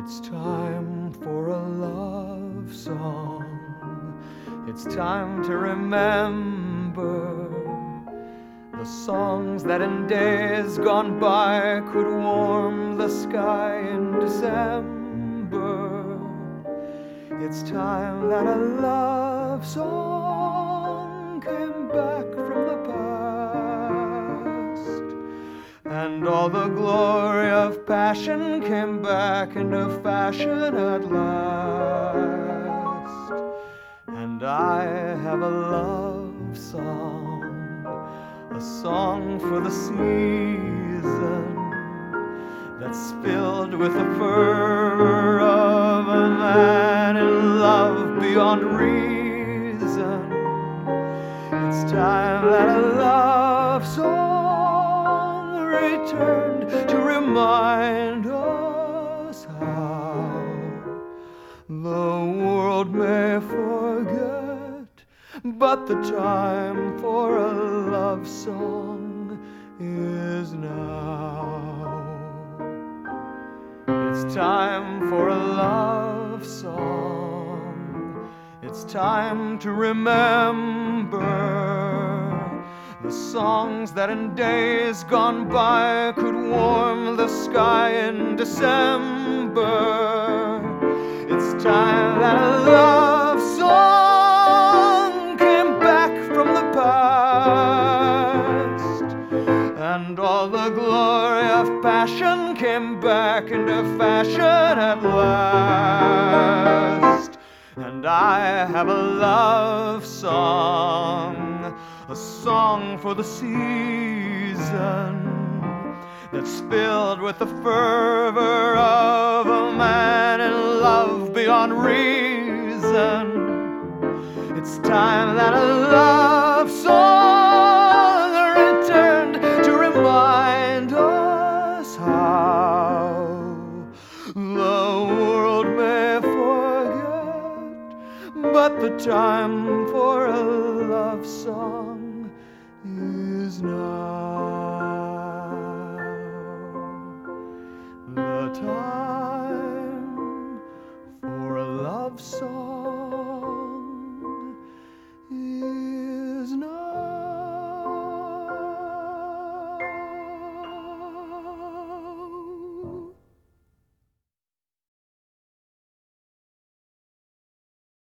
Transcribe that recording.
It's time for a love song. It's time to remember the songs that in days gone by could warm the sky in December. It's time that a love song came back from the past, and all the glory of passion came back into fashion at last. And I have a love song, a song for the season that's filled with the fervor of a man in love beyond reason. It's time that a love song returned to remind us how the world may forget, but the time for a love song is now. It's time for a love song. It's time to remember the songs that in days gone by could warm the sky in December. It's time that a love song came back from the past, and all the glory of passion came back into fashion at last. And I have a love song, a song for the season that's filled with the fervor of a man in love beyond reason. It's time that a love song returned to remind us how the world may forget, but the time for a love song is now. The time